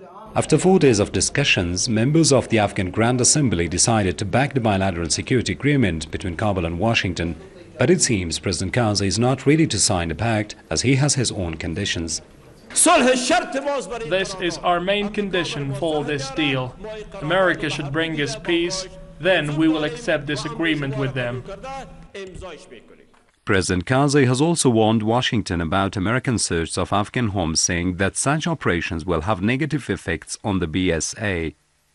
After 4 days of discussions, members of the Afghan Grand Assembly decided to back the bilateral security agreement between Kabul and Washington. But it seems President Karzai is not ready to sign the pact as he has his own conditions. This is our main condition for this deal. America should bring us peace, then we will accept this agreement with them. President Karzai has also warned Washington about American search of Afghan homes, saying that such operations will have negative effects on the BSA.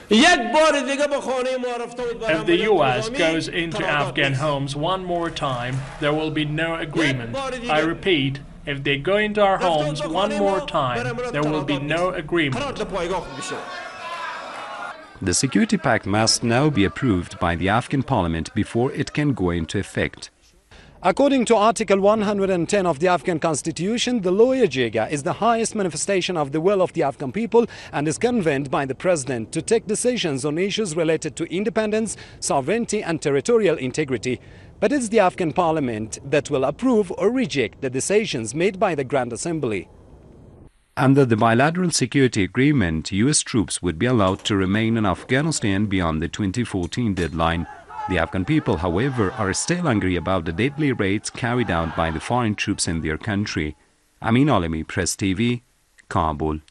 If the US goes into Afghan homes one more time, there will be no agreement. I repeat, if they go into our homes one more time, there will be no agreement. The security pact must now be approved by the Afghan parliament before it can go into effect. According to Article 110 of the Afghan Constitution, the Loya Jirga is the highest manifestation of the will of the Afghan people and is convened by the President to take decisions on issues related to independence, sovereignty and territorial integrity. But it's the Afghan Parliament that will approve or reject the decisions made by the Grand Assembly. Under the bilateral security agreement, US troops would be allowed to remain in Afghanistan beyond the 2014 deadline. The Afghan people, however, are still angry about the deadly raids carried out by the foreign troops in their country. Amin Alemi, Press TV, Kabul.